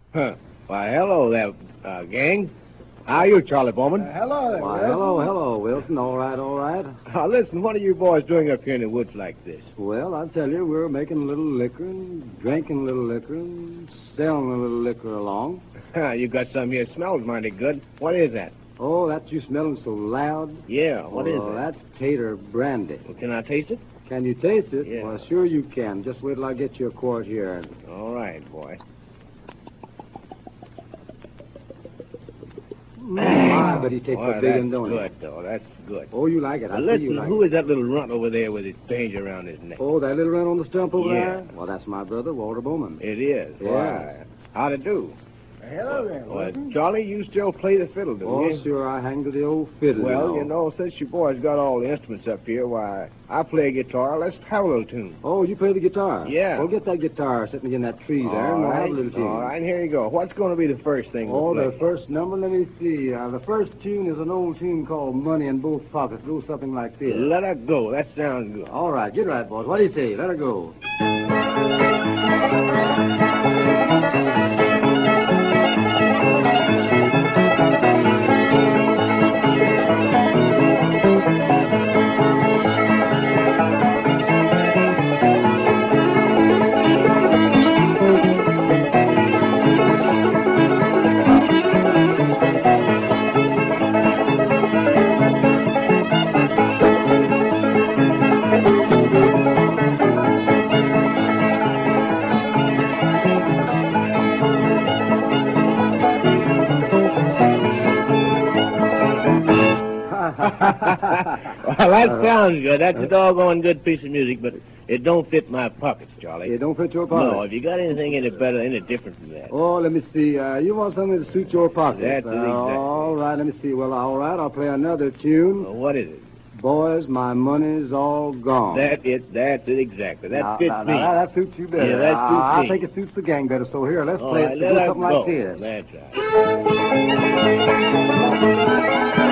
Huh. Why, hello there, gang. How are you, Charlie Bowman? Hello there, Why, Wilson. hello, Wilson. All right, all right. Listen, what are you boys doing up here in the woods like this? Well, I'll tell you, we're making a little liquor and drinking a little liquor and selling a little liquor along. You got some here smells mighty good. What is that? Oh, that you smelling so loud? Yeah, what is Oh, it? that's tater brandy. Well, can I taste it? Can you taste it? Yeah. Well, sure you can. Just wait till I get you a quart here. All right, boy. My, but he takes Boy, a big that's one, don't he? good, though. That's good. Oh, you like it. I see Listen, you like who it. is that little runt over there with his danger around his neck? Oh, that little run on the stump over Yeah. there? Well, that's my brother, Walter Bowman. It is. Yeah. Why, how'd it do? Hello there, Well, Wilson. Charlie, you still play the fiddle, don't Oh, you? sure, I hang to the old fiddle. Well, you know, since you boys got all the instruments up here, why, I play a guitar. Let's have a little tune. Oh, you play the guitar? Yeah. Well, get that guitar sitting in that tree there, and we'll have a little tune. All right, and here you go. What's going to be the first thing Oh, we'll the play? first number, let me see. The first tune is an old tune called Money in Both Pockets. It goes something like this. Let her go. That sounds good. All right, get right, boys. What do you say? Let her go. Well, that sounds good. That's a doggone good piece of music, but it don't fit my pockets, Charlie. It don't fit your pocket. No, if you got anything in it better, any different from that. Oh, let me see. You want something to suit your pocket? That's it, exactly. All right, let me see. Well, all right, I'll play another tune. What is it? Boys, my money's all gone. That's it exactly. That fits me. That suits you better. Yeah, that suits I me. think it suits the gang better. So here, let's All play right, it. let Do her something go. like this. That's right.